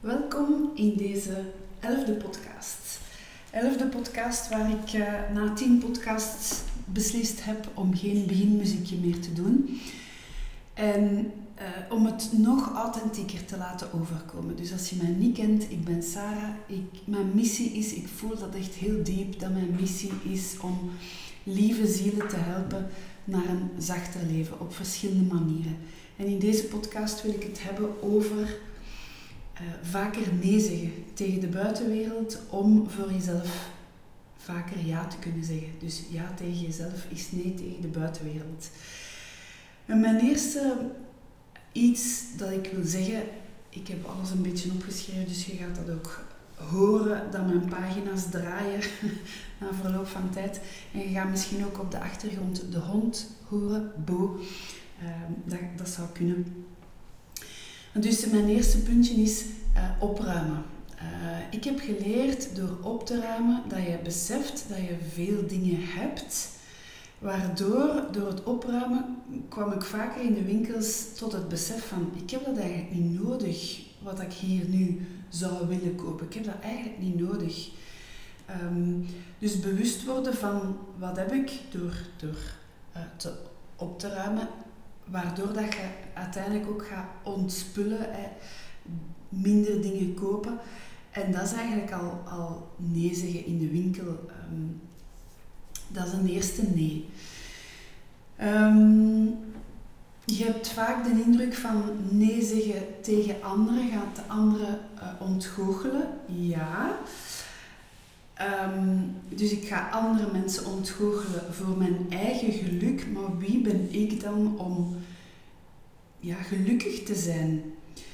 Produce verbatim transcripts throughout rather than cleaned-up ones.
Welkom in deze elfde podcast. Elfde podcast waar ik uh, na tien podcasts beslist heb om geen beginmuziekje meer te doen. En uh, om het nog authentieker te laten overkomen. Dus als je mij niet kent, ik ben Sarah. Ik, mijn missie is, ik voel dat echt heel diep, dat mijn missie is om lieve zielen te helpen naar een zachter leven op verschillende manieren. En in deze podcast wil ik het hebben over Uh, vaker nee zeggen tegen de buitenwereld om voor jezelf vaker ja te kunnen zeggen. Dus ja tegen jezelf is nee tegen de buitenwereld. En mijn eerste iets dat ik wil zeggen, ik heb alles een beetje opgeschreven, dus je gaat dat ook horen, dat mijn pagina's draaien na verloop van tijd. En je gaat misschien ook op de achtergrond de hond horen, Bo. Uh, dat, dat zou kunnen. Dus mijn eerste puntje is uh, opruimen. Uh, ik heb geleerd door op te ruimen dat je beseft dat je veel dingen hebt, waardoor door het opruimen kwam ik vaker in de winkels tot het besef van ik heb dat eigenlijk niet nodig wat ik hier nu zou willen kopen. Ik heb dat eigenlijk niet nodig. Um, dus bewust worden van wat heb ik door, door uh, te, op te ruimen. Waardoor dat je uiteindelijk ook gaat ontspullen, hè, minder dingen kopen. En dat is eigenlijk al, al nee zeggen in de winkel. Um, dat is een eerste nee. Um, je hebt vaak de indruk van nee zeggen tegen anderen. Gaat de anderen uh, ontgoochelen? Ja. Um, dus ik ga andere mensen ontgoochelen voor mijn eigen geluk, maar wie ben ik dan om ja, gelukkig te zijn?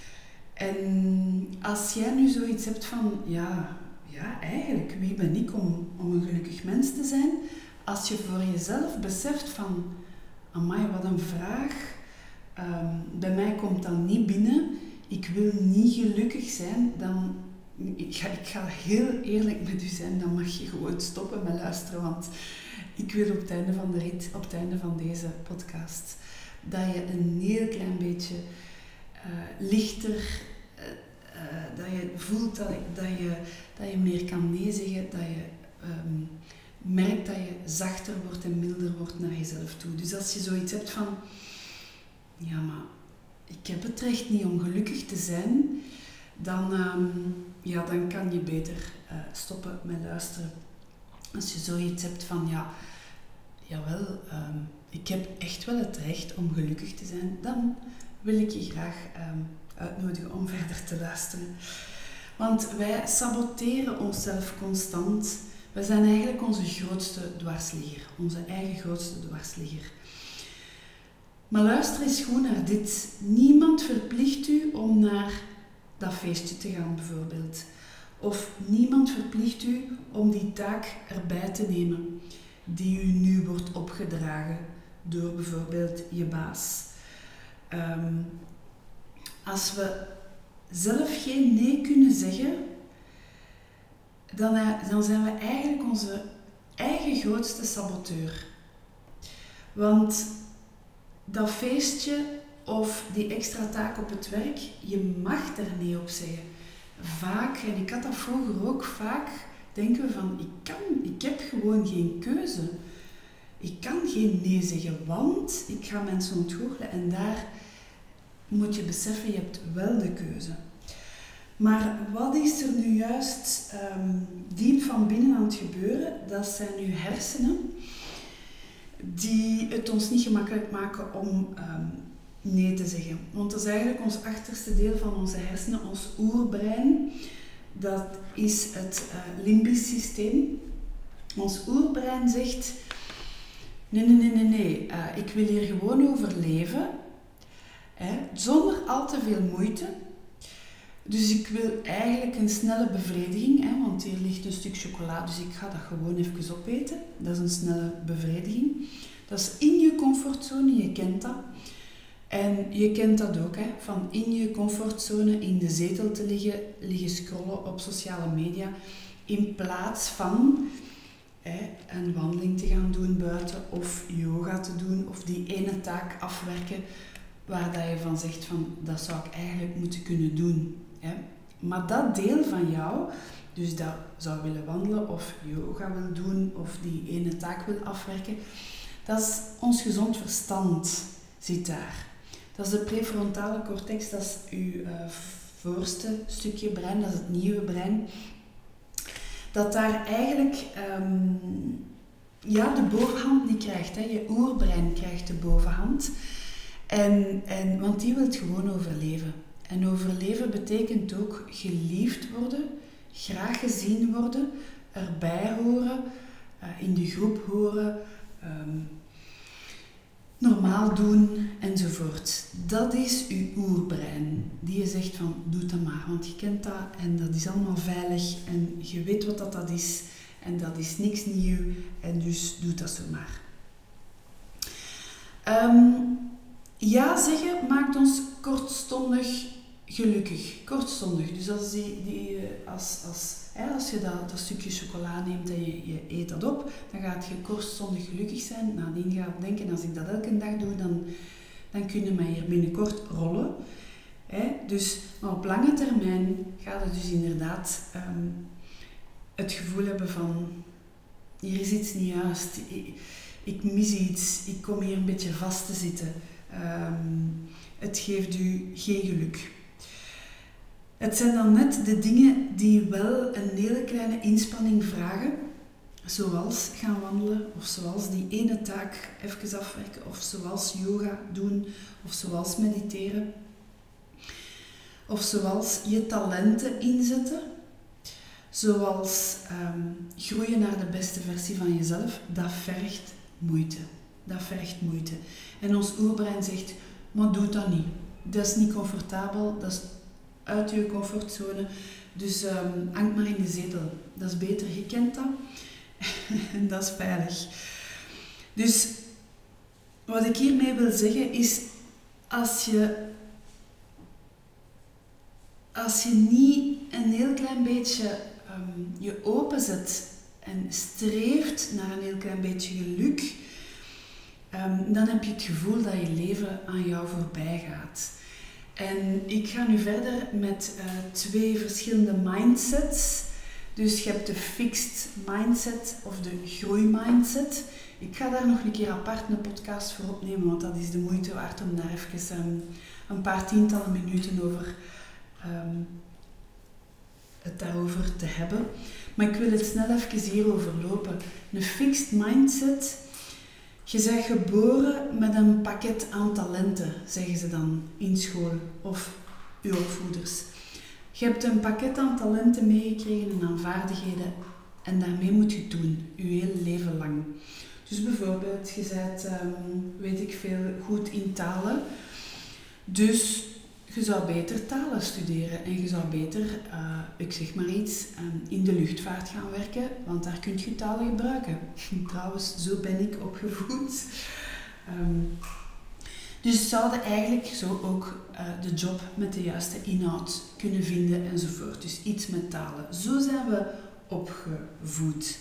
En als jij nu zoiets hebt van, ja, ja eigenlijk, wie ben ik om, om een gelukkig mens te zijn? Als je voor jezelf beseft van, amai, wat een vraag, um, bij mij komt dat niet binnen, ik wil niet gelukkig zijn, dan... Ik ga, ik ga heel eerlijk met u zijn, dan mag je gewoon stoppen met luisteren, want ik wil op het einde van de rit, op het einde van deze podcast, dat je een heel klein beetje uh, lichter, uh, uh, dat je voelt dat, dat, je, dat je meer kan nee zeggen, dat je um, merkt dat je zachter wordt en milder wordt naar jezelf toe. Dus als je zoiets hebt van, ja maar ik heb het recht niet om gelukkig te zijn, dan, um, ja, dan kan je beter uh, stoppen met luisteren. Als je zoiets hebt van, ja, jawel, um, ik heb echt wel het recht om gelukkig te zijn, dan wil ik je graag um, uitnodigen om verder te luisteren. Want wij saboteren onszelf constant. Wij zijn eigenlijk onze grootste dwarsligger, onze eigen grootste dwarsligger. Maar luister eens goed naar dit. Niemand verplicht u om naar dat feestje te gaan bijvoorbeeld. Of niemand verplicht u om die taak erbij te nemen die u nu wordt opgedragen door bijvoorbeeld je baas. Um, als we zelf geen nee kunnen zeggen, dan, dan zijn we eigenlijk onze eigen grootste saboteur. Want dat feestje of die extra taak op het werk, je mag er nee op zeggen. Vaak, en ik had dat vroeger ook, vaak denken we van, ik kan, ik heb gewoon geen keuze. Ik kan geen nee zeggen, want ik ga mensen ontgoochelen. En daar moet je beseffen, je hebt wel de keuze. Maar wat is er nu juist um, diep van binnen aan het gebeuren? Dat zijn uw hersenen, die het ons niet gemakkelijk maken om um, nee te zeggen. Want dat is eigenlijk ons achterste deel van onze hersenen, ons oerbrein. Dat is het uh, limbisch systeem. Ons oerbrein zegt, nee, nee, nee, nee, nee, uh, ik wil hier gewoon overleven, hè, zonder al te veel moeite. Dus ik wil eigenlijk een snelle bevrediging, hè, want hier ligt een stuk chocola, dus ik ga dat gewoon even opeten. Dat is een snelle bevrediging. Dat is in je comfortzone, je kent dat. En je kent dat ook, hè, van in je comfortzone, in de zetel te liggen, liggen scrollen op sociale media, in plaats van hè, een wandeling te gaan doen buiten, of yoga te doen, of die ene taak afwerken, waar dat je van zegt van, dat zou ik eigenlijk moeten kunnen doen. Hè. Maar dat deel van jou, dus dat zou willen wandelen of yoga wil doen of die ene taak wil afwerken, dat is ons gezond verstand zit daar. Dat is de prefrontale cortex, dat is uw uh, voorste stukje brein, dat is het nieuwe brein. Dat daar eigenlijk um, ja, de bovenhand niet krijgt. Hè. Je oerbrein krijgt de bovenhand. En, en, want die wil gewoon overleven. En overleven betekent ook geliefd worden, graag gezien worden, erbij horen, uh, in de groep horen, um, normaal doen enzovoort. Dat is uw oerbrein. Die je zegt van, doe dat maar, want je kent dat en dat is allemaal veilig en je weet wat dat, dat is en dat is niks nieuw en dus doe dat zo maar. Um, ja zeggen maakt ons kortstondig gelukkig. Kortstondig. Dus als, die, die, als, als, hè, als je dat, dat stukje chocola neemt en je, je eet dat op, dan gaat je kortstondig gelukkig zijn. Nadien gaat je denken, als ik dat elke dag doe, dan, dan kun je mij hier binnenkort rollen. Hè? Dus, maar op lange termijn gaat het dus inderdaad um, het gevoel hebben van, hier is iets niet juist, ik, ik mis iets, ik kom hier een beetje vast te zitten. Um, het geeft u geen geluk. Het zijn dan net de dingen die wel een hele kleine inspanning vragen, zoals gaan wandelen, of zoals die ene taak even afwerken, of zoals yoga doen, of zoals mediteren, of zoals je talenten inzetten, zoals um, groeien naar de beste versie van jezelf. Dat vergt moeite. Dat vergt moeite. En ons oerbrein zegt, maar doe dat niet. Dat is niet comfortabel, dat is uit je comfortzone. Dus um, hang maar in de zetel. Dat is beter, je kent dat. En dat is veilig. Dus wat ik hiermee wil zeggen is, als je, als je niet een heel klein beetje um, je openzet en streeft naar een heel klein beetje geluk, um, dan heb je het gevoel dat je leven aan jou voorbij gaat. En ik ga nu verder met uh, twee verschillende mindsets. Dus je hebt de fixed mindset of de groeimindset. Ik ga daar nog een keer apart een podcast voor opnemen, want dat is de moeite waard om daar even um, een paar tientallen minuten over um, het daarover te hebben. Maar ik wil het snel even hierover lopen. Een fixed mindset. Je bent geboren met een pakket aan talenten, zeggen ze dan in school of uw opvoeders. Je hebt een pakket aan talenten meegekregen en aan vaardigheden en daarmee moet je het doen, je hele leven lang. Dus bijvoorbeeld, je bent, um, weet ik veel, goed in talen, dus je zou beter talen studeren en je zou beter, uh, ik zeg maar iets, um, in de luchtvaart gaan werken, want daar kun je talen gebruiken. Trouwens, zo ben ik opgevoed. Um, dus zouden eigenlijk zo ook uh, de job met de juiste inhoud kunnen vinden enzovoort. Dus iets met talen. Zo zijn we opgevoed.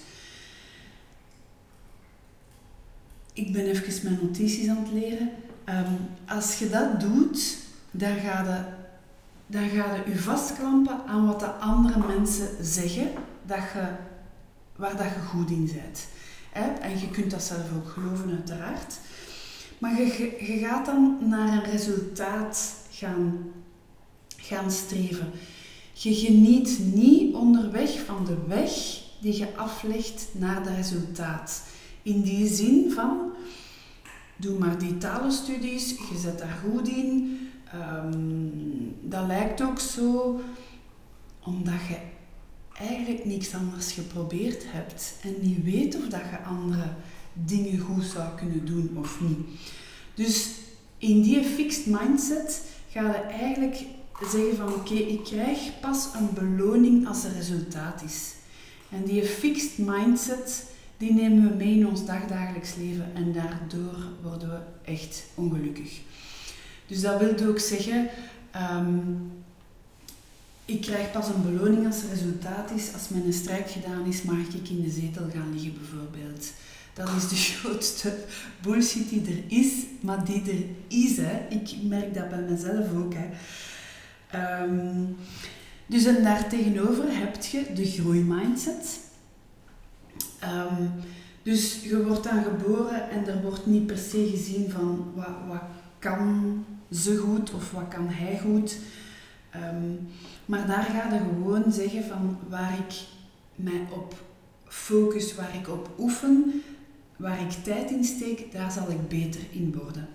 Ik ben even mijn notities aan het leren. Um, als je dat doet, dan ga je, dan ga je je vastklampen aan wat de andere mensen zeggen, dat je, waar dat je goed in bent. Hè? En je kunt dat zelf ook geloven, uiteraard. Maar je, je, je gaat dan naar een resultaat gaan, gaan streven. Je geniet niet onderweg van de weg die je aflegt naar dat resultaat. In die zin van, doe maar die talenstudies, je zet daar goed in. Um, dat lijkt ook zo, omdat je eigenlijk niks anders geprobeerd hebt en niet weet of dat je andere dingen goed zou kunnen doen of niet. Dus in die fixed mindset ga je eigenlijk zeggen van oké, okay, ik krijg pas een beloning als er resultaat is. En die fixed mindset, die nemen we mee in ons dagdagelijks leven en daardoor worden we echt ongelukkig. Dus dat wil ook zeggen, um, ik krijg pas een beloning als er resultaat is. Als mijn strijk gedaan is, mag ik in de zetel gaan liggen bijvoorbeeld. Dat is de grootste bullshit die er is, maar die er is. Hè. Ik merk dat bij mezelf ook. Hè. Um, Dus en daartegenover heb je de groeimindset. Um, dus je wordt dan geboren en er wordt niet per se gezien van wat, wat kan ze goed of wat kan hij goed. Um, maar daar ga je gewoon zeggen van waar ik mij op focus, waar ik op oefen, waar ik tijd in steek, daar zal ik beter in worden.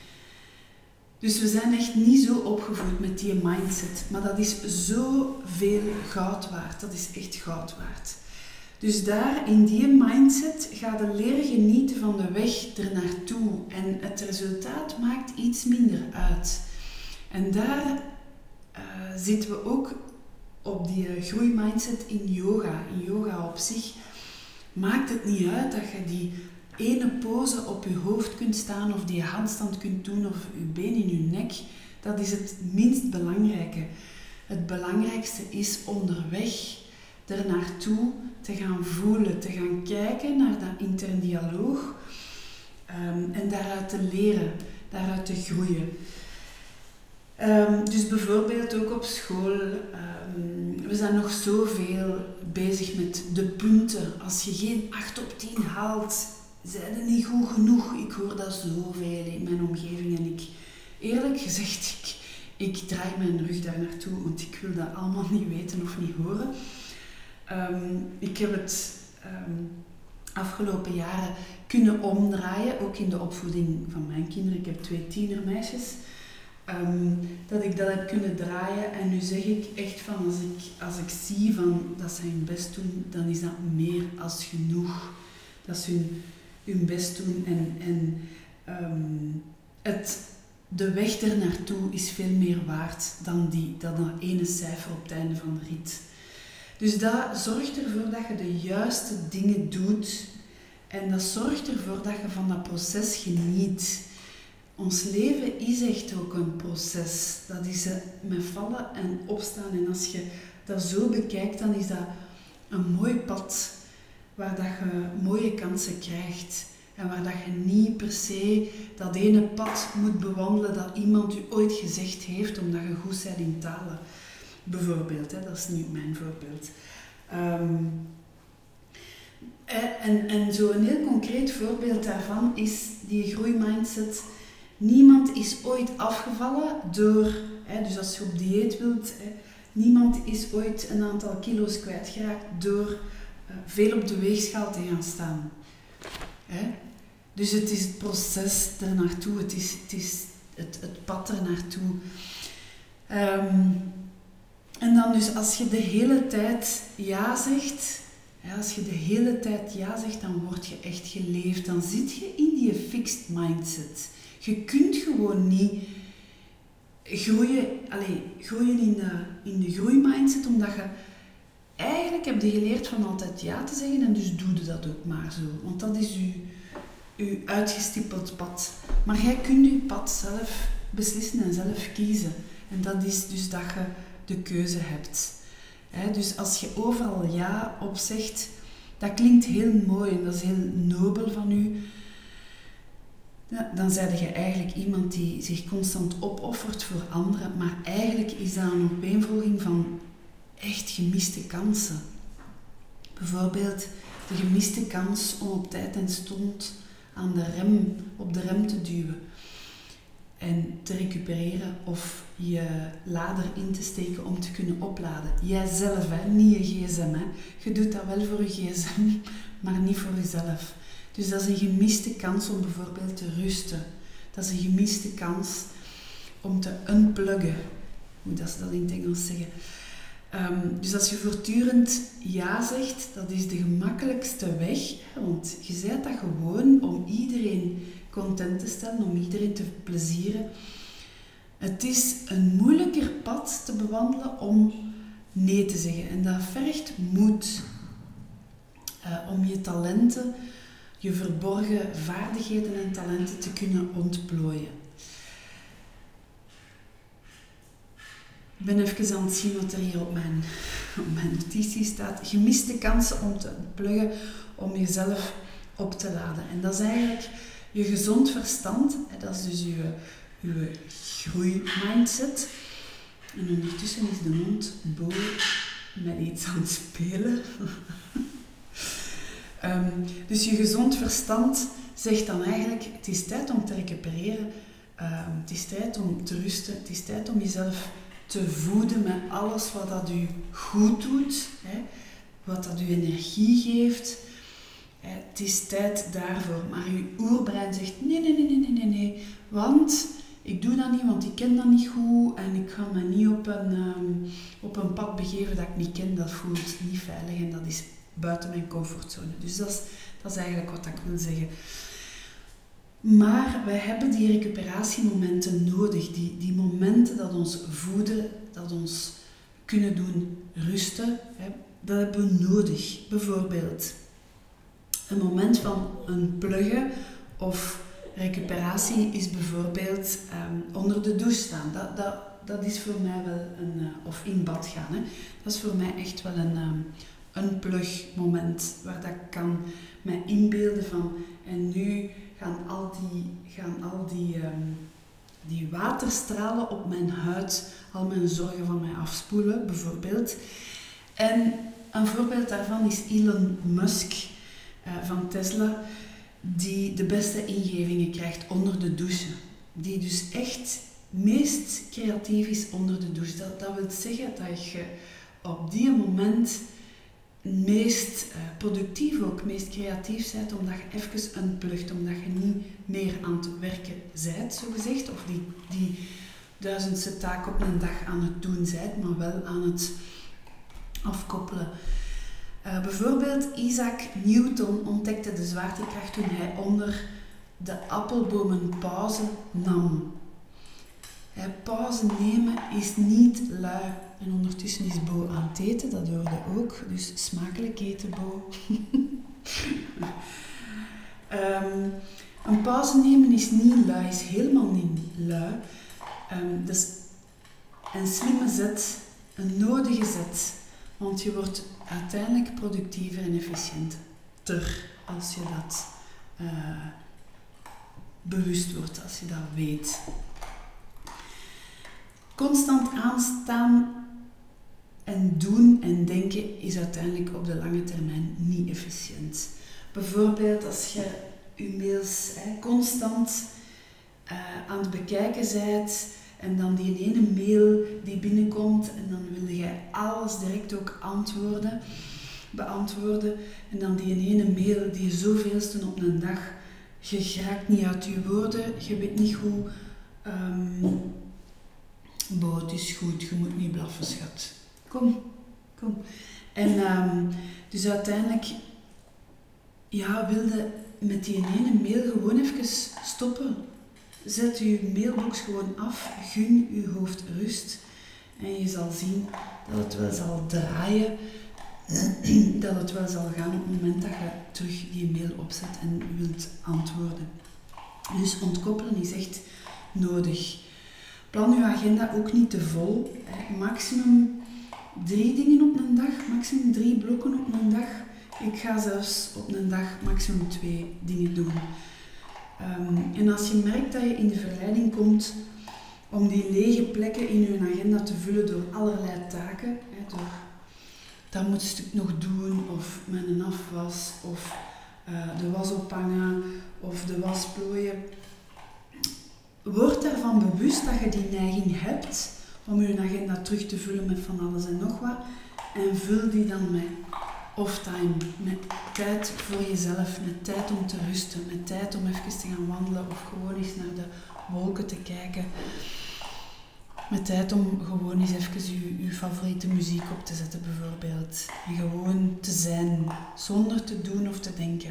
Dus we zijn echt niet zo opgevoed met die mindset, maar dat is zoveel goud waard. Dat is echt goud waard. Dus daar in die mindset ga je leren genieten van de weg ernaartoe en het resultaat maakt iets minder uit. En daar uh, zitten we ook op die groeimindset in yoga. In yoga op zich maakt het niet uit dat je die ene pose op je hoofd kunt staan of die handstand kunt doen of je been in je nek. Dat is het minst belangrijke. Het belangrijkste is onderweg er naartoe te gaan voelen, te gaan kijken naar dat intern dialoog um, en daaruit te leren, daaruit te groeien. Um, dus bijvoorbeeld ook op school, um, we zijn nog zoveel bezig met de punten. Als je geen acht op tien haalt, zijn er niet goed genoeg. Ik hoor dat zoveel in mijn omgeving en ik, eerlijk gezegd, ik, ik draai mijn rug daar naartoe, want ik wil dat allemaal niet weten of niet horen. Um, ik heb het um, afgelopen jaren kunnen omdraaien, ook in de opvoeding van mijn kinderen. Ik heb twee tienermeisjes. Um, dat ik dat heb kunnen draaien en nu zeg ik echt van als ik, als ik zie van dat ze hun best doen, dan is dat meer als genoeg. Dat ze hun, hun best doen en, en um, het, de weg er naartoe is veel meer waard dan, die, dan dat ene cijfer op het einde van de rit. Dus dat zorgt ervoor dat je de juiste dingen doet en dat zorgt ervoor dat je van dat proces geniet. Ons leven is echt ook een proces. Dat is met vallen en opstaan. En als je dat zo bekijkt, dan is dat een mooi pad waar dat je mooie kansen krijgt. En waar dat je niet per se dat ene pad moet bewandelen dat iemand u ooit gezegd heeft, omdat je goed bent in talen. Bijvoorbeeld, hè, dat is niet mijn voorbeeld. Um, en, en zo een heel concreet voorbeeld daarvan is die groeimindset. Niemand is ooit afgevallen door, hè, dus als je op dieet wilt, hè, niemand is ooit een aantal kilo's kwijtgeraakt door uh, veel op de weegschaal te gaan staan. Hè? Dus het is het proces ernaartoe, het is het, is het, het pad ernaartoe. Um, en dan dus als je de hele tijd ja zegt, ja, als je de hele tijd ja zegt, dan word je echt geleefd, dan zit je in die fixed mindset. Je kunt gewoon niet groeien, allez, groeien in de, in de groeimindset, omdat je eigenlijk heb je geleerd van altijd ja te zeggen en dus doe je dat ook maar zo. Want dat is je, je uitgestippeld pad. Maar jij kunt je pad zelf beslissen en zelf kiezen. En dat is dus dat je de keuze hebt. He, dus als je overal ja op zegt, dat klinkt heel mooi en dat is heel nobel van u. Ja, dan ben je eigenlijk iemand die zich constant opoffert voor anderen, maar eigenlijk is dat een opeenvolging van echt gemiste kansen. Bijvoorbeeld de gemiste kans om op tijd en stond aan de rem, op de rem te duwen en te recupereren of je lader in te steken om te kunnen opladen. Jijzelf, hè, niet je gsm. Hè. Je doet dat wel voor je gsm, maar niet voor jezelf. Dus dat is een gemiste kans om bijvoorbeeld te rusten. Dat is een gemiste kans om te unpluggen. Hoe dat ze dat in het Engels zeggen. Um, dus als je voortdurend ja zegt, dat is de gemakkelijkste weg. Want je zei dat gewoon om iedereen content te stellen, om iedereen te plezieren. Het is een moeilijker pad te bewandelen om nee te zeggen. En dat vergt moed uh, om je talenten, je verborgen vaardigheden en talenten te kunnen ontplooien. Ik ben even aan het zien wat er hier op mijn, op mijn notitie staat. Gemiste kansen om te pluggen, om jezelf op te laden. En dat is eigenlijk je gezond verstand. Dat is dus je, je groeimindset. En ondertussen is de hond Bo met iets aan het spelen. um, dus je gezond verstand zegt dan eigenlijk, het is tijd om te recupereren. Um, het is tijd om te rusten. Het is tijd om jezelf te voeden met alles wat dat u goed doet. Hè, wat dat u energie geeft. Het is tijd daarvoor. Maar uw oerbrein zegt nee, nee, nee, nee, nee, nee. Want ik doe dat niet, want ik ken dat niet goed. En ik ga me niet op een, um, op een pad begeven dat ik niet ken. Dat voelt niet veilig en dat is buiten mijn comfortzone. Dus dat is, dat is eigenlijk wat ik wil zeggen. Maar wij hebben die recuperatiemomenten nodig. Die, die momenten dat ons voeden, dat ons kunnen doen rusten. Hè, dat hebben we nodig. Bijvoorbeeld een moment van een pluggen of recuperatie is bijvoorbeeld um, onder de douche staan. Dat, dat, dat is voor mij wel een... Uh, of in bad gaan. Hè. Dat is voor mij echt wel een, um, een plugmoment waar dat ik kan mij inbeelden van... En nu gaan al die, gaan al die, um, die waterstralen op mijn huid al mijn zorgen van mij afspoelen, bijvoorbeeld. En een voorbeeld daarvan is Elon Musk uh, van Tesla, die de beste ingevingen krijgt onder de douche. Die dus echt meest creatief is onder de douche. Dat, dat wil zeggen dat je op die moment meest uh, productief ook, meest creatief bent, omdat je even unplugt, omdat je niet meer aan het werken bent, zo gezegd, of die, die duizendste taak op een dag aan het doen bent, maar wel aan het afkoppelen. Uh, bijvoorbeeld Isaac Newton ontdekte de zwaartekracht toen hij onder de appelbomen pauze nam. Uh, pauze nemen is niet lui. En ondertussen is Bo aan het eten, dat hoorde ook. Dus smakelijk eten, Bo. um, een pauze nemen is niet lui, is helemaal niet lui. Um, dat is een slimme zet, een nodige zet. Want je wordt uiteindelijk productiever en efficiënter als je dat uh, bewust wordt, als je dat weet. Constant aanstaan en doen en denken is uiteindelijk op de lange termijn niet efficiënt. Bijvoorbeeld als je je mails hè, constant uh, aan het bekijken bent en dan die ene mail die binnenkomt en dan wil je alles direct ook antwoorden, beantwoorden en dan die ene mail die zoveelste op een dag, je raakt niet uit je woorden, je weet niet hoe... Um, Bo, het is goed, je moet niet blaffen, schat. Kom, kom. En um, dus uiteindelijk, ja, wilde met die ene mail gewoon even stoppen. Zet je mailbox gewoon af, gun je hoofd rust. En je zal zien dat het wel zal draaien, dat het wel zal gaan op het moment dat je terug die mail opzet en wilt antwoorden. Dus ontkoppelen is echt nodig. Plan je agenda ook niet te vol. Maximum drie dingen op een dag, maximum drie blokken op een dag. Ik ga zelfs op een dag maximum twee dingen doen. Um, en als je merkt dat je in de verleiding komt om die lege plekken in je agenda te vullen door allerlei taken, hè, door dat moet ik nog doen, of met een afwas, of uh, de was ophangen, of de was plooien. Word daarvan bewust dat je die neiging hebt om je agenda terug te vullen met van alles en nog wat. En vul die dan met off-time, met tijd voor jezelf, met tijd om te rusten, met tijd om even te gaan wandelen of gewoon eens naar de wolken te kijken. Met tijd om gewoon eens even je, je favoriete muziek op te zetten bijvoorbeeld. En gewoon te zijn, zonder te doen of te denken.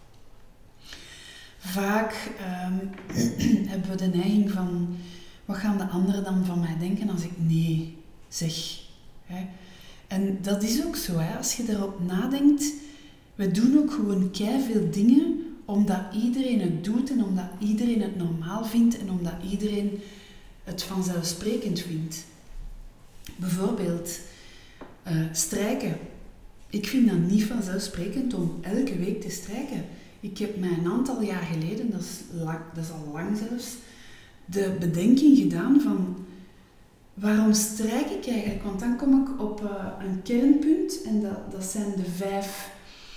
Vaak um, hebben we de neiging van, wat gaan de anderen dan van mij denken als ik nee zeg? Hè? En dat is ook zo, hè? Als je daarop nadenkt, we doen ook gewoon keiveel dingen omdat iedereen het doet en omdat iedereen het normaal vindt en omdat iedereen het vanzelfsprekend vindt. Bijvoorbeeld uh, strijken. Ik vind dat niet vanzelfsprekend om elke week te strijken. Ik heb mij een aantal jaar geleden, dat is, lang, dat is al lang zelfs, de bedenking gedaan van waarom strijk ik eigenlijk? Want dan kom ik op uh, een kernpunt en dat, dat zijn de vijf,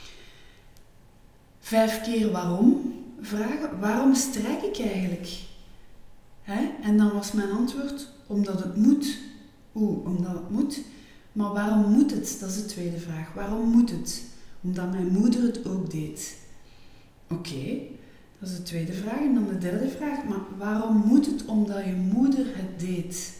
vijf keer waarom vragen. Waarom strijk ik eigenlijk? Hè? En dan was mijn antwoord, omdat het moet. Oeh, omdat het moet. Maar waarom moet het? Dat is de tweede vraag. Waarom moet het? Omdat mijn moeder het ook deed. Oké, okay, dat is de tweede vraag. En dan de derde vraag. Maar waarom moet het? Omdat je moeder het deed.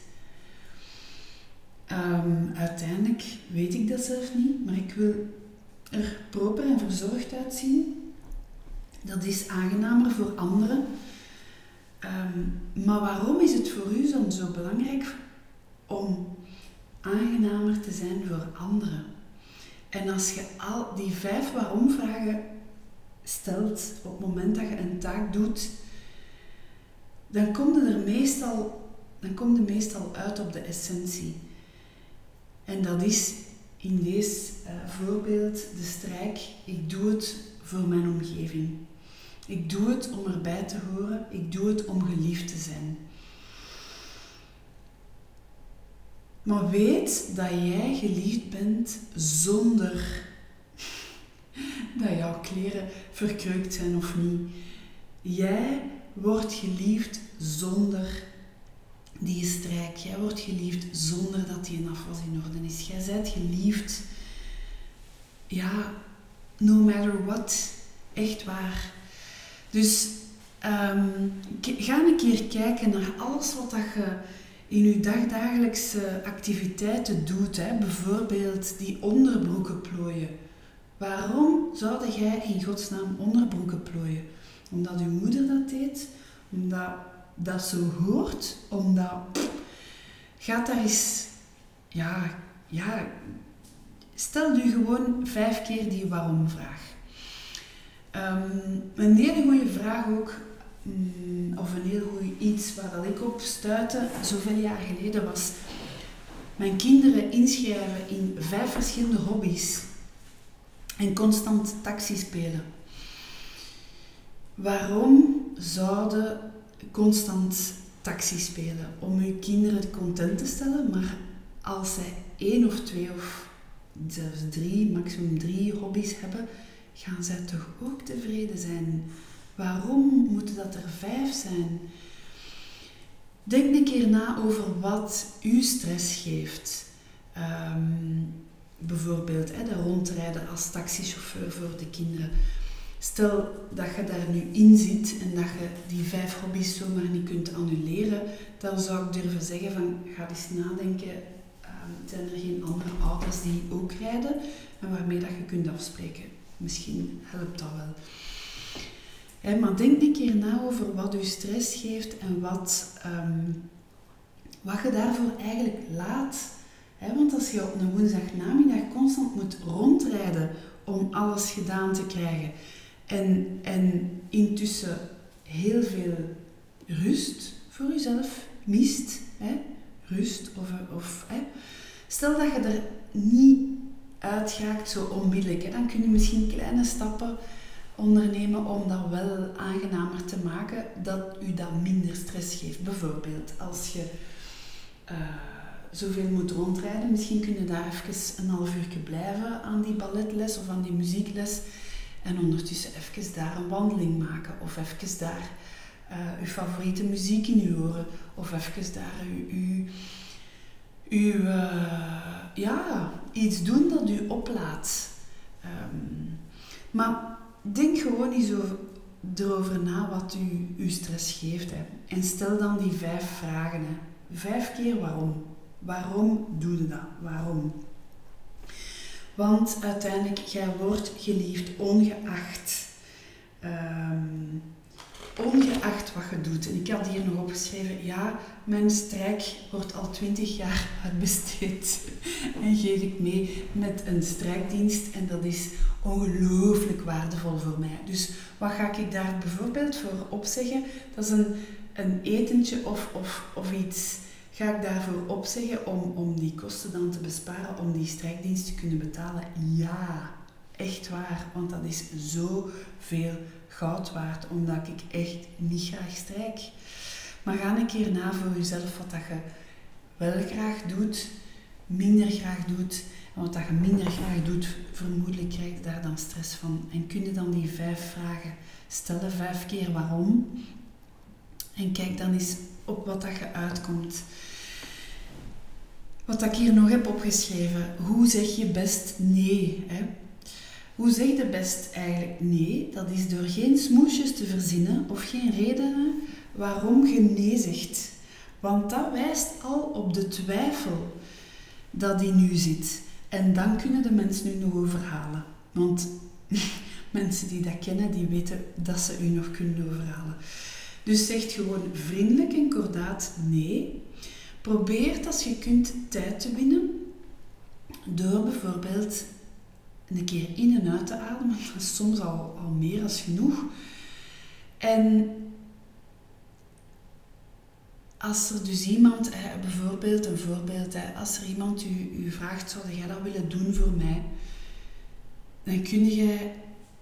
Um, uiteindelijk weet ik dat zelf niet. Maar ik wil er proper en verzorgd uitzien. Dat is aangenamer voor anderen. Um, maar waarom is het voor u dan zo belangrijk om aangenamer te zijn voor anderen? En als je al die vijf waarom-vragen stelt op het moment dat je een taak doet, dan kom je er meestal, dan kom je meestal uit op de essentie. En dat is in deze uh, voorbeeld de strijk. Ik doe het voor mijn omgeving. Ik doe het om erbij te horen. Ik doe het om geliefd te zijn. Maar weet dat jij geliefd bent zonder dat jouw kleren verkreukt zijn of niet. Jij wordt geliefd zonder die strijk. Jij wordt geliefd zonder dat die afwas in orde is. Jij bent geliefd, ja, no matter what. Echt waar. Dus um, ga een keer kijken naar alles wat dat je in je dagdagelijkse activiteiten doet. Hè. Bijvoorbeeld die onderbroeken plooien. Waarom zou jij in godsnaam onderbroeken plooien? Omdat uw moeder dat deed? Omdat dat zo hoort? Omdat... Gaat daar eens... Ja, ja... Stel u gewoon vijf keer die waarom-vraag. Um, een hele goede vraag ook, um, of een heel goed iets waar dat ik op stuitte zoveel jaar geleden was mijn kinderen inschrijven in vijf verschillende hobby's en constant taxi spelen. Waarom zouden constant taxi spelen? Om uw kinderen content te stellen, maar als zij één of twee of zelfs drie, maximum drie hobby's hebben, gaan zij toch ook tevreden zijn? Waarom moeten dat er vijf zijn? Denk een keer na over wat u stress geeft. Um, bijvoorbeeld hè, de rondrijden als taxichauffeur voor de kinderen. Stel dat je daar nu in zit en dat je die vijf hobby's zomaar niet kunt annuleren, dan zou ik durven zeggen van ga eens nadenken, um, zijn er geen andere auto's die ook rijden en waarmee dat je kunt afspreken? Misschien helpt dat wel. He, maar denk een keer na over wat je stress geeft en wat, um, wat je daarvoor eigenlijk laat. He, want als je op een woensdagnamiddag constant moet rondrijden om alles gedaan te krijgen en, en intussen heel veel rust voor jezelf mist, he, rust of, of he, stel dat je er niet uitgaat zo onmiddellijk, he, dan kun je misschien kleine stappen ondernemen om dat wel aangenamer te maken, dat u dat minder stress geeft. Bijvoorbeeld, als je uh, zoveel moet rondrijden, misschien kun je daar even een half uur blijven aan die balletles of aan die muziekles en ondertussen even daar een wandeling maken of even daar uh, uw favoriete muziek in uw oren of even daar uw, uw, uw uh, ja, iets doen dat u oplaat. Um, maar denk gewoon eens over, erover na wat u uw stress geeft. Hè. En stel dan die vijf vragen. Hè. Vijf keer waarom. Waarom doe je dat? Waarom? Want uiteindelijk, jij wordt geliefd ongeacht, um, ongeacht wat je doet. En ik had hier nog opgeschreven, ja, mijn strijk wordt al twintig jaar uitbesteed. En geef ik mee met een strijkdienst en dat is ongelooflijk waardevol voor mij. Dus wat ga ik daar bijvoorbeeld voor opzeggen? Dat is een, een etentje of, of, of iets. Ga ik daarvoor opzeggen om, om die kosten dan te besparen, om die strijkdienst te kunnen betalen? Ja, echt waar. Want dat is zoveel goud waard, omdat ik echt niet graag strijk. Maar ga een keer na voor jezelf wat dat je wel graag doet, minder graag doet. En wat dat je minder graag doet, vermoedelijk krijg je daar dan stress van. En kun je dan die vijf vragen stellen, vijf keer waarom. En kijk dan eens op wat dat je uitkomt. Wat ik hier nog heb opgeschreven. Hoe zeg je best nee? Hè? Hoe zeg je best eigenlijk nee? Dat is door geen smoesjes te verzinnen of geen redenen waarom je nee zegt. Want dat wijst al op de twijfel dat die nu zit. En dan kunnen de mensen u nog overhalen. Want mensen die dat kennen, die weten dat ze u nog kunnen overhalen. Dus zeg gewoon vriendelijk en kordaat nee. Probeer als je kunt tijd te winnen door bijvoorbeeld een keer in en uit te ademen. Dat is soms al, al meer dan genoeg. En als er dus iemand, bijvoorbeeld een voorbeeld, als er iemand u, u vraagt, zou jij dat willen doen voor mij? Dan kun je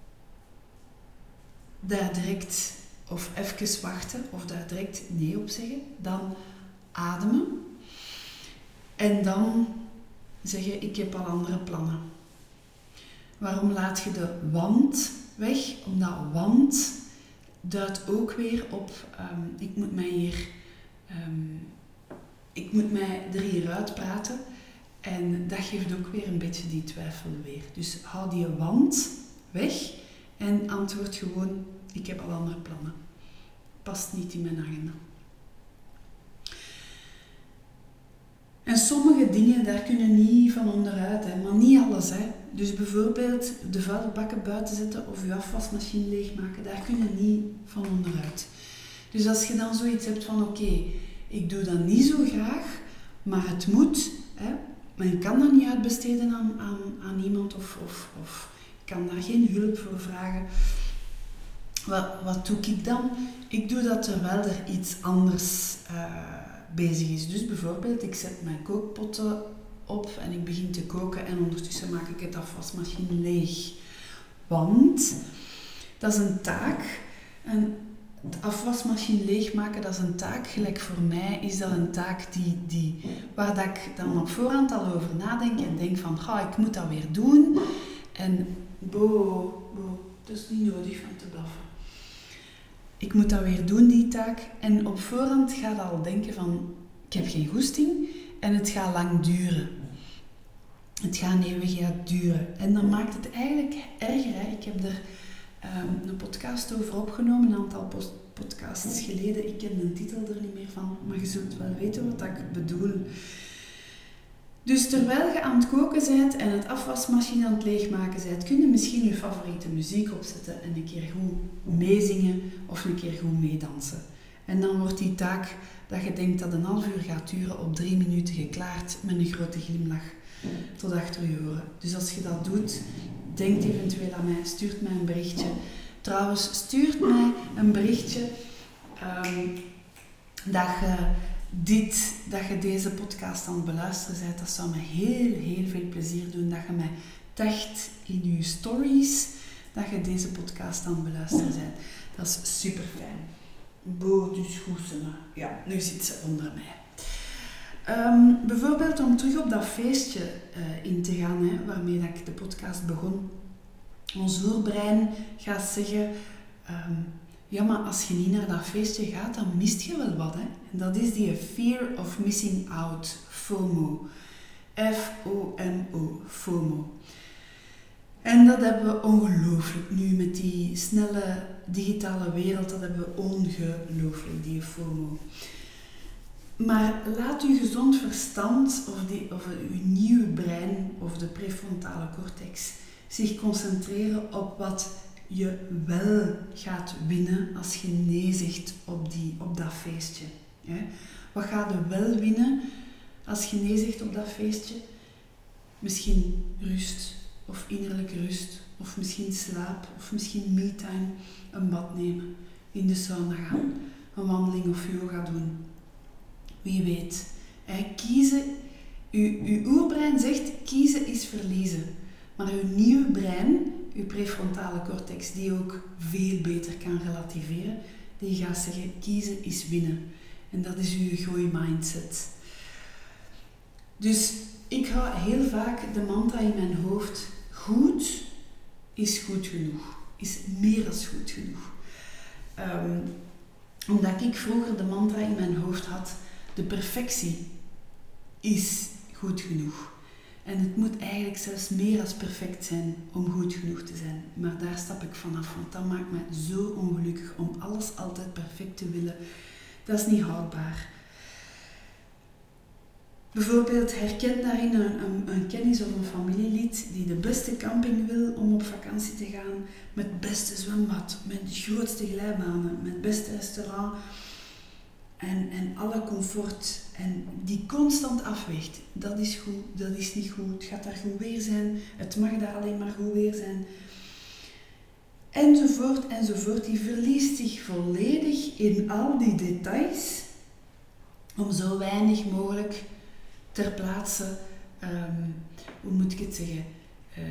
daar direct of even wachten of daar direct nee op zeggen. Dan ademen. En dan zeggen, ik heb al andere plannen. Waarom laat je de want weg? Omdat want duidt ook weer op, um, ik moet mij hier, um, ik moet mij er hier uitpraten. En dat geeft ook weer een beetje die twijfel weer. Dus hou die want weg en antwoord gewoon, ik heb al andere plannen. Past niet in mijn agenda. En sommige dingen, daar kunnen niet van onderuit, hè, maar niet alles. Hè. Dus bijvoorbeeld de vuilbakken buiten zetten of je afwasmachine leegmaken, daar kunnen niet van onderuit. Dus als je dan zoiets hebt van oké, okay, ik doe dat niet zo graag, maar het moet, hè, maar ik kan dat niet uitbesteden aan, aan, aan iemand of, of, of ik kan daar geen hulp voor vragen. Wat, wat doe ik dan? Ik doe dat terwijl er iets anders uh, bezig is. Dus bijvoorbeeld, ik zet mijn kookpotten op en ik begin te koken en ondertussen maak ik het afwasmachine leeg. Want dat is een taak. En het afwasmachine leegmaken, dat is een taak. Gelijk voor mij is dat een taak die, die, waar dat ik dan op voorhand al over nadenk en denk van, ga, ik moet dat weer doen. En bo, bo, dat is niet nodig van te blaffen. Ik moet dat weer doen, die taak. En op voorhand ga je al denken van, ik heb geen goesting en het gaat lang duren. Het gaat een eeuwigheid duren. En dan maakt het eigenlijk erger. Hè? Ik heb er um, een podcast over opgenomen, een aantal post- podcasts geleden. Ik ken de titel er niet meer van, maar je zult wel weten wat ik bedoel. Dus terwijl je aan het koken bent en het afwasmachine aan het leegmaken bent, kun je misschien je favoriete muziek opzetten en een keer goed meezingen of een keer goed meedansen. En dan wordt die taak dat je denkt dat een half uur gaat duren op drie minuten geklaard met een grote glimlach tot achter je oren. Dus als je dat doet, denk eventueel aan mij, stuurt mij een berichtje. Trouwens, stuurt mij een berichtje um, dat je dit, dat je deze podcast aan het beluisteren bent. Dat zou me heel, heel veel plezier doen. Dat je mij tagt in je stories dat je deze podcast aan het beluisteren bent. Dat is super fijn. Bo, dus goed, ja, nu zit ze onder mij. Um, bijvoorbeeld om terug op dat feestje uh, in te gaan, hè, waarmee dat ik de podcast begon. Ons oerbrein gaat zeggen, um, ja, maar als je niet naar dat feestje gaat, dan mist je wel wat. Hè? En dat is die fear of missing out, FOMO. F O M O, FOMO. En dat hebben we ongelooflijk nu met die snelle digitale wereld, dat hebben we ongelooflijk, die FOMO. Maar laat uw gezond verstand of, die, of uw nieuwe brein of de prefrontale cortex zich concentreren op wat je wel gaat winnen als je nee zegt op, die, op dat feestje. Hè? Wat ga je wel winnen als je nee zegt op dat feestje? Misschien rust of innerlijke rust of misschien slaap of misschien me-time, een bad nemen, in de sauna gaan, een wandeling of yoga doen. Wie weet. Hè? Kiezen, uw, uw oerbrein zegt kiezen is verliezen. Maar uw nieuwe brein, uw prefrontale cortex, die ook veel beter kan relativeren, die gaat zeggen, kiezen is winnen. En dat is uw goeie mindset. Dus ik hou heel vaak de mantra in mijn hoofd. Goed is goed genoeg. Is meer dan goed genoeg. Um, omdat ik vroeger de mantra in mijn hoofd had. De perfectie is goed genoeg. En het moet eigenlijk zelfs meer dan perfect zijn om goed genoeg te zijn. Maar daar stap ik vanaf, want dat maakt me zo ongelukkig om alles altijd perfect te willen. Dat is niet houdbaar. Bijvoorbeeld herken daarin een, een, een kennis of een familielid die de beste camping wil om op vakantie te gaan, met het beste zwembad, met de grootste glijbanen, met het beste restaurant en, en alle comfort en die constant afweegt. Dat is goed, dat is niet goed, het gaat daar goed weer zijn, het mag daar alleen maar goed weer zijn. Enzovoort, enzovoort. Die verliest zich volledig in al die details om zo weinig mogelijk ter plaatse, um, hoe moet ik het zeggen, uh,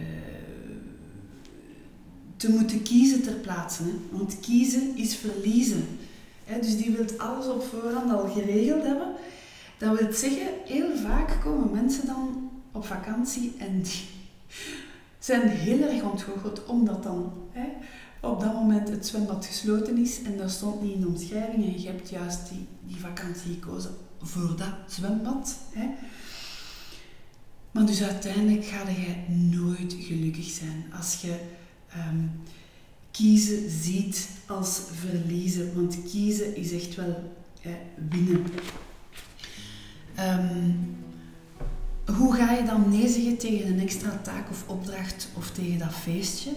te moeten kiezen ter plaatse. Hè? Want kiezen is verliezen. Hè? Dus die wil alles op voorhand al geregeld hebben. Dat wil zeggen, heel vaak komen mensen dan op vakantie en die zijn heel erg ontgoocheld, omdat dan hè, op dat moment het zwembad gesloten is en dat stond niet in de omschrijving en je hebt juist die, die vakantie gekozen voor dat zwembad. Hè. Maar dus uiteindelijk ga je nooit gelukkig zijn als je um, kiezen ziet als verliezen. Want kiezen is echt wel eh, winnen. Um, hoe ga je dan nee zeggen tegen een extra taak of opdracht of tegen dat feestje?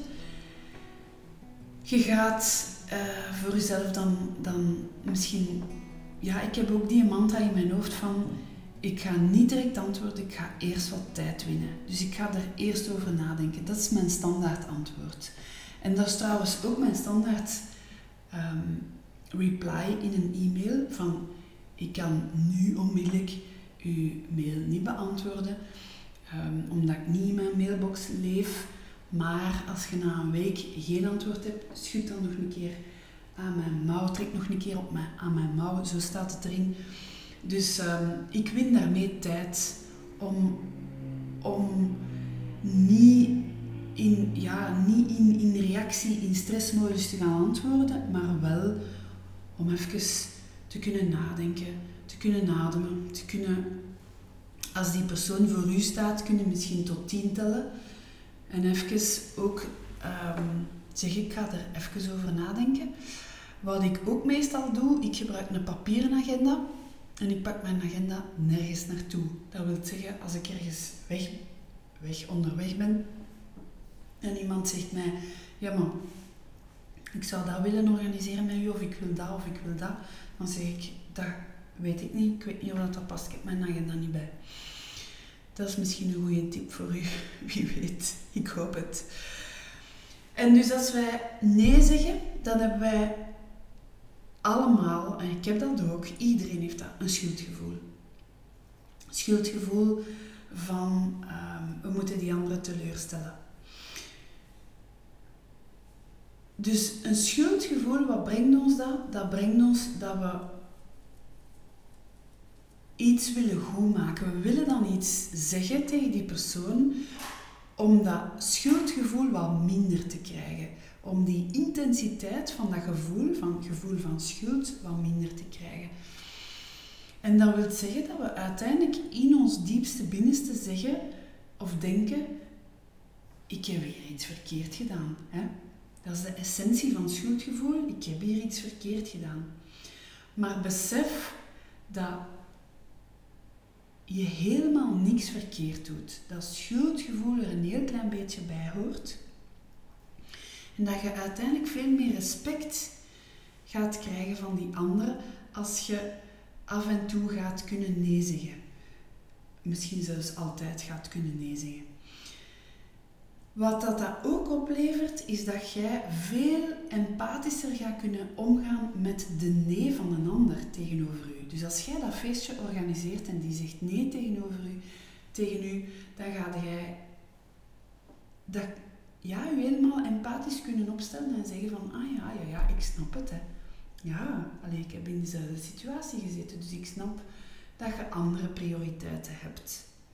Je gaat uh, voor jezelf dan, dan misschien... Ja, ik heb ook die mantra in mijn hoofd van... Ik ga niet direct antwoorden, ik ga eerst wat tijd winnen. Dus ik ga er eerst over nadenken. Dat is mijn standaard antwoord. En dat is trouwens ook mijn standaard um, reply in een e-mail van... Ik kan nu onmiddellijk uw mail niet beantwoorden, um, omdat ik niet in mijn mailbox leef. Maar als je na een week geen antwoord hebt, schud dan nog een keer aan mijn mouw, trek nog een keer op mijn, aan mijn mouw, zo staat het erin. Dus um, ik win daarmee tijd om, om niet, in, ja, niet in, in reactie, in stressmodus te gaan antwoorden, maar wel om even te kunnen nadenken, te kunnen ademen, te kunnen, als die persoon voor u staat, kunnen misschien tot tien tellen. En even ook um, zeggen, ik ga er even over nadenken. Wat ik ook meestal doe, ik gebruik een papieren agenda en ik pak mijn agenda nergens naartoe. Dat wil zeggen, als ik ergens weg, weg onderweg ben en iemand zegt mij, ja maar, ik zou dat willen organiseren met u, of ik wil dat, of ik wil dat, dan zeg ik, dat weet ik niet, ik weet niet of dat past, ik heb mijn agenda niet bij. Dat is misschien een goede tip voor u, wie weet, ik hoop het. En dus als wij nee zeggen, dan hebben wij allemaal, en ik heb dat ook, iedereen heeft dat, een schuldgevoel. Schuldgevoel van, um, we moeten die anderen teleurstellen. Dus een schuldgevoel, wat brengt ons dat? Dat brengt ons dat we iets willen goedmaken. We willen dan iets zeggen tegen die persoon om dat schuldgevoel wat minder te krijgen. Om die intensiteit van dat gevoel, van het gevoel van schuld, wat minder te krijgen. En dat wil zeggen dat we uiteindelijk in ons diepste binnenste zeggen of denken, ik heb hier iets verkeerd gedaan. Hè? Dat is de essentie van schuldgevoel, ik heb hier iets verkeerd gedaan. Maar besef dat je helemaal niks verkeerd doet. Dat schuldgevoel er een heel klein beetje bij hoort. En dat je uiteindelijk veel meer respect gaat krijgen van die anderen als je af en toe gaat kunnen nee zeggen. Misschien zelfs altijd gaat kunnen nee zeggen. Wat dat, dat ook oplevert, is dat jij veel empathischer gaat kunnen omgaan met de nee van een ander tegenover u. Dus als jij dat feestje organiseert en die zegt nee tegenover u, tegen u, dan ga jij dat, ja, u helemaal empathisch kunnen opstellen en zeggen van, ah ja, ja, ja, ik snap het, hè. Ja, allee, ik heb in dezelfde situatie gezeten, dus ik snap dat je andere prioriteiten hebt.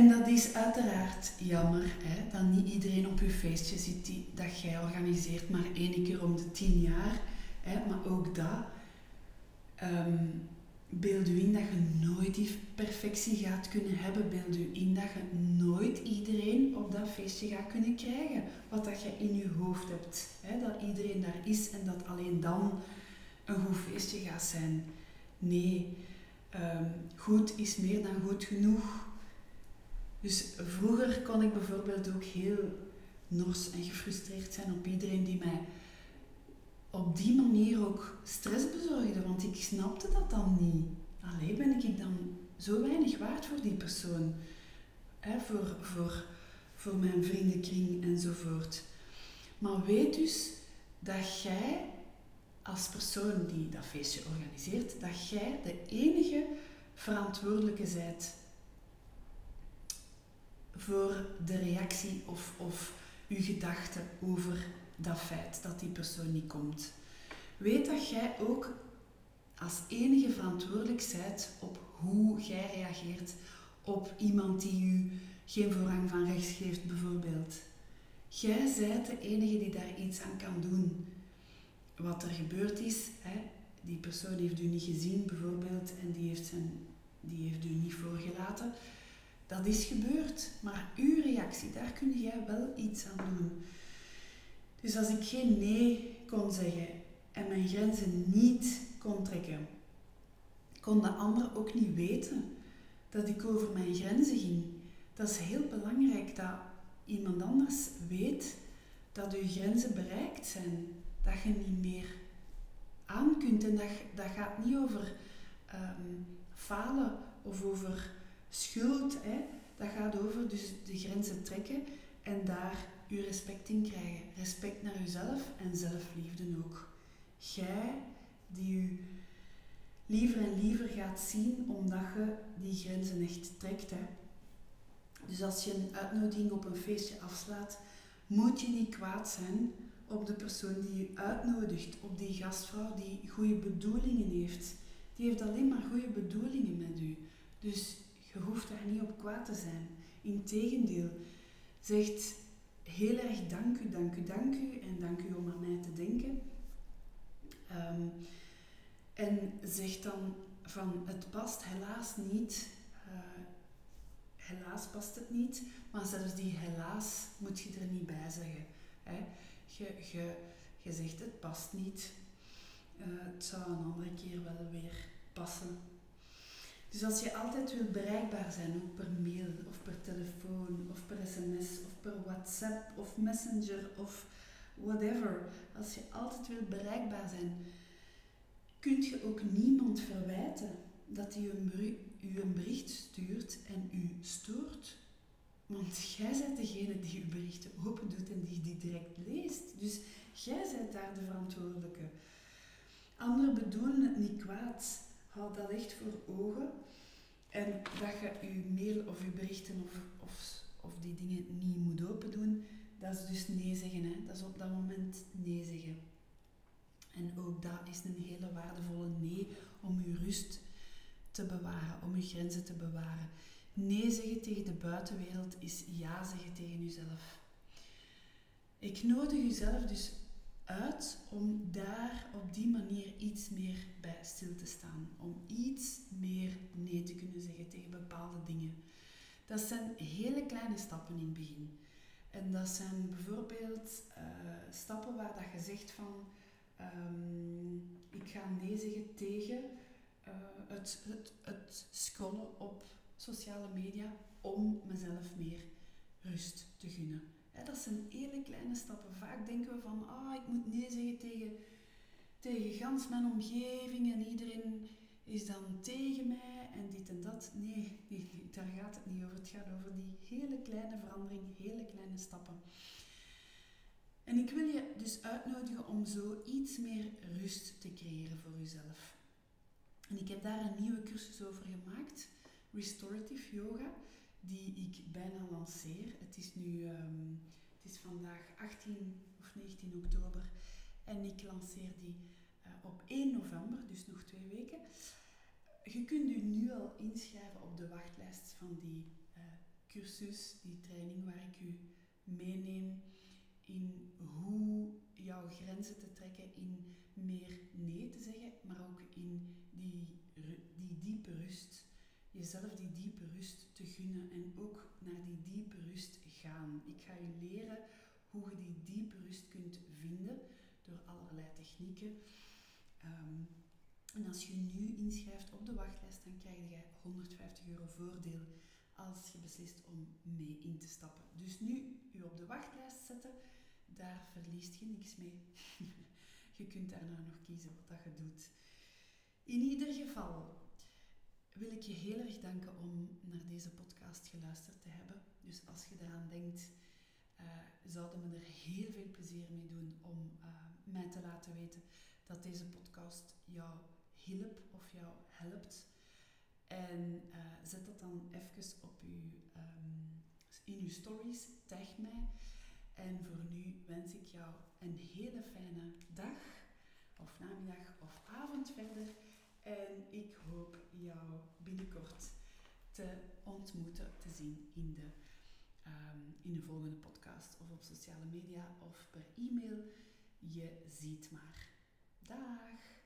En dat is uiteraard jammer, hè, dat niet iedereen op je feestje zit die, dat jij organiseert, maar één keer om de tien jaar. Hè, maar ook dat, um, beeld u in dat je nooit die perfectie gaat kunnen hebben. Beeld u in dat je nooit iedereen op dat feestje gaat kunnen krijgen. Wat dat je in je hoofd hebt. Hè, dat iedereen daar is en dat alleen dan een goed feestje gaat zijn. Nee, um, goed is meer dan goed genoeg. Dus vroeger kon ik bijvoorbeeld ook heel nors en gefrustreerd zijn op iedereen die mij op die manier ook stress bezorgde, want ik snapte dat dan niet. Allee, ben ik dan zo weinig waard voor die persoon? Hè, voor, voor, voor mijn vriendenkring enzovoort. Maar weet dus dat jij als persoon die dat feestje organiseert, dat jij de enige verantwoordelijke bent voor de reactie of, of uw gedachten over dat feit dat die persoon niet komt. Weet dat jij ook als enige verantwoordelijk bent op hoe jij reageert op iemand die u geen voorrang van rechts geeft, bijvoorbeeld. Jij bent de enige die daar iets aan kan doen. Wat er gebeurd is, hè, die persoon heeft u niet gezien, bijvoorbeeld, en die heeft, zijn, die heeft u niet voorgelaten. Dat is gebeurd, maar uw reactie, daar kun jij wel iets aan doen. Dus als ik geen nee kon zeggen en mijn grenzen niet kon trekken, kon de ander ook niet weten dat ik over mijn grenzen ging. Dat is heel belangrijk dat iemand anders weet dat uw grenzen bereikt zijn. Dat je niet meer aan kunt. En dat, dat gaat niet over um, falen of over schuld. Hè. Dat gaat over dus de grenzen trekken en daar je respect in krijgen. Respect naar jezelf en zelfliefde ook. Jij die je liever en liever gaat zien omdat je die grenzen echt trekt. Hè. Dus als je een uitnodiging op een feestje afslaat, moet je niet kwaad zijn op de persoon die je uitnodigt, op die gastvrouw die goede bedoelingen heeft. Die heeft alleen maar goede bedoelingen met u. Dus je hoeft daar niet op kwaad te zijn. Integendeel, zegt heel erg dank u, dank u, dank u en dank u om aan mij te denken. Um, en zegt dan van het past helaas niet, uh, helaas past het niet, maar zelfs die helaas moet je er niet bij zeggen. Hè. Je, je, je zegt het past niet, uh, het zou een andere keer wel weer passen. Dus als je altijd wilt bereikbaar zijn, ook per mail of per telefoon of per sms of per WhatsApp of Messenger of whatever, als je altijd wilt bereikbaar zijn, kun je ook niemand verwijten dat hij u een bericht stuurt en u stoort. Want jij bent degene die je berichten open doet en die die direct leest. Dus jij bent daar de verantwoordelijke. Anderen bedoelen het niet kwaad. Houd dat echt voor ogen. En dat je je mail of je berichten of, of, of die dingen niet moet open doen, dat is dus nee zeggen. Hè? Dat is op dat moment nee zeggen. En ook dat is een hele waardevolle nee om je rust te bewaren, om je grenzen te bewaren. Nee zeggen tegen de buitenwereld is ja zeggen tegen jezelf. Ik nodig jezelf dus uit om daar op die manier iets meer bij stil te staan. Om iets meer nee te kunnen zeggen tegen bepaalde dingen. Dat zijn hele kleine stappen in het begin. En dat zijn bijvoorbeeld uh, stappen waar dat je zegt van um, ik ga nee zeggen tegen uh, het, het, het scrollen op sociale media om mezelf meer rust te gunnen. He, dat zijn hele kleine stappen. Vaak denken we van, ah, ik moet nee zeggen tegen, tegen gans mijn omgeving en iedereen is dan tegen mij en dit en dat. Nee, nee, daar gaat het niet over. Het gaat over die hele kleine verandering, hele kleine stappen. En ik wil je dus uitnodigen om zo iets meer rust te creëren voor jezelf. En ik heb daar een nieuwe cursus over gemaakt, Restorative Yoga, die ik bijna lanceer. Het is nu, um, het is vandaag achttien of negentien oktober en ik lanceer die uh, op één november, dus nog twee weken. Je kunt u nu al inschrijven op de wachtlijst van die uh, cursus, die training waar ik u meeneem in hoe jouw grenzen te trekken, in meer nee te zeggen, maar ook in die, die diepe rust. Jezelf die diepe rust te gunnen en ook naar die diepe rust gaan. Ik ga je leren hoe je die diepe rust kunt vinden door allerlei technieken. Um, en als je nu inschrijft op de wachtlijst, dan krijg je honderdvijftig euro voordeel als je beslist om mee in te stappen. Dus nu je op de wachtlijst zetten, daar verliest je niks mee. Je kunt daarna nog kiezen wat dat je doet. In ieder geval wil ik je heel erg danken om naar deze podcast geluisterd te hebben. Dus als je eraan denkt, uh, zouden me er heel veel plezier mee doen om uh, mij te laten weten dat deze podcast jou hielp of jou helpt. En uh, zet dat dan even op uw, um, in uw stories, tag mij. En voor nu wens ik jou een hele fijne dag, of namiddag of avond verder. En ik hoop jou binnenkort te ontmoeten, te zien in de, um, in de volgende podcast of op sociale media of per e-mail. Je ziet maar. Dag!